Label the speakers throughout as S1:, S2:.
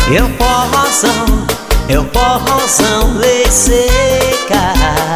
S1: eu forrozão lhe seca.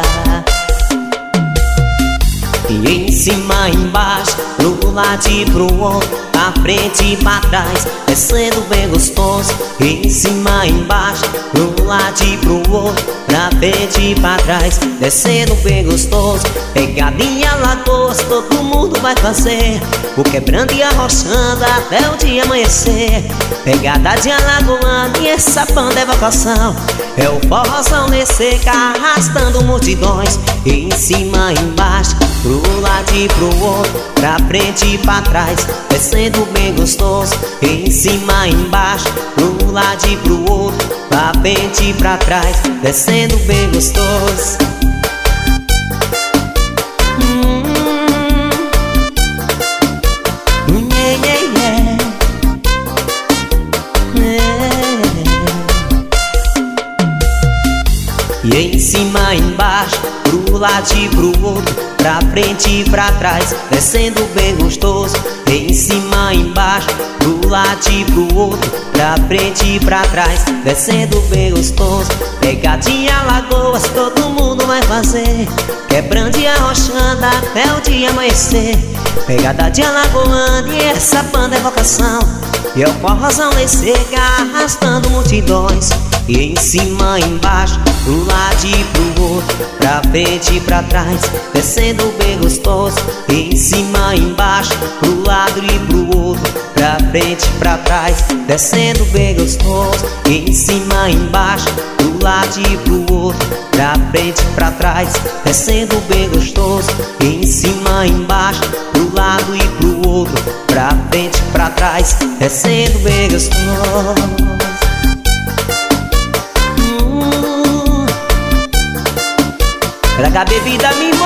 S1: E em cima, embaixo, pro lado e pro outro, pra frente e pra trás, descendo bem gostoso. Em cima, embaixo, pro lado e pro outro, pra frente e pra trás, descendo bem gostoso. Pegadinha Lagoas, todo mundo vai fazer, o quebrando e arrochando até o dia amanhecer. Pegada de alagoana e essa banda é vocação, é o forrozão nesse seca, arrastando multidões. Em cima, embaixo, pro lado e pro outro, pra frente e pra trás, descendo bem gostoso. Em cima, embaixo, pro lado e pro outro, pra frente e pra trás, descendo bem gostoso. E em cima, embaixo, pro lado e pro outro, pra frente e pra trás, descendo bem gostoso. Em cima, embaixo, pro lado e pro outro, pra frente e pra trás, descendo bem gostoso. Pegadinha Lagoas, todo mundo vai fazer, quebrando e arrochando até o dia amanhecer. Pegada de alagoana e essa banda é vocação, e é o forrozão nesse seca, arrastando multidões. E em cima, embaixo, pro lado e pro outro, pra frente e pra trás, descendo bem gostoso. Em cima, embaixo, pro lado e pro outro, pra frente e pra trás, descendo bem gostoso. Em cima, embaixo, pro lado e pro outro, pra frente e pra trás, descendo bem gostoso. Em cima, embaixo, pro lado e pro outro, pra frente e pra trás, descendo bem gostoso. Traga bebida, me